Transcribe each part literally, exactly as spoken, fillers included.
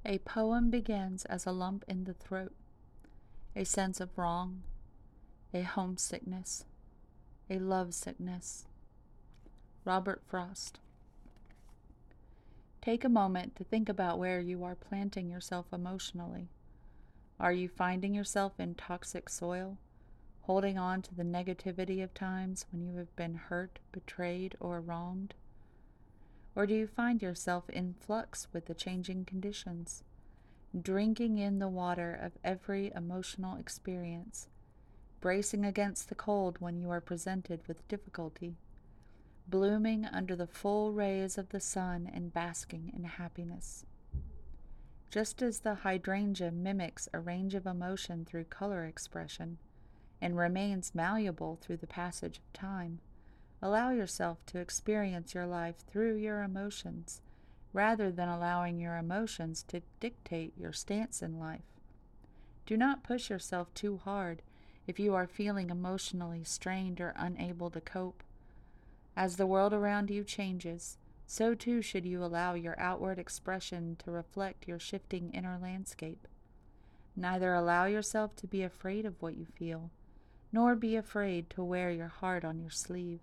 A poem begins as a lump in the throat, a sense of wrong, a homesickness, a lovesickness. Robert Frost. Take a moment to think about where you are planting yourself emotionally. Are you finding yourself in toxic soil, holding on to the negativity of times when you have been hurt, betrayed, or wronged? Or do you find yourself in flux with the changing conditions, drinking in the water of every emotional experience, bracing against the cold when you are presented with difficulty, blooming under the full rays of the sun and basking in happiness? Just as the hydrangea mimics a range of emotion through color expression and remains malleable through the passage of time, allow yourself to experience your life through your emotions, rather than allowing your emotions to dictate your stance in life. Do not push yourself too hard if you are feeling emotionally strained or unable to cope. As the world around you changes, so too should you allow your outward expression to reflect your shifting inner landscape. Neither allow yourself to be afraid of what you feel, nor be afraid to wear your heart on your sleeve.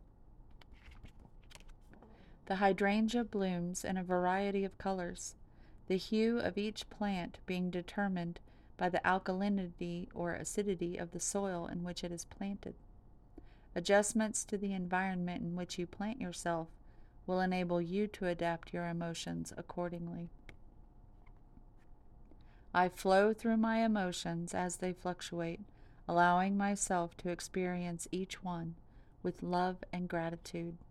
The hydrangea blooms in a variety of colors, the hue of each plant being determined by the alkalinity or acidity of the soil in which it is planted. Adjustments to the environment in which you plant yourself will enable you to adapt your emotions accordingly. I flow through my emotions as they fluctuate, allowing myself to experience each one with love and gratitude.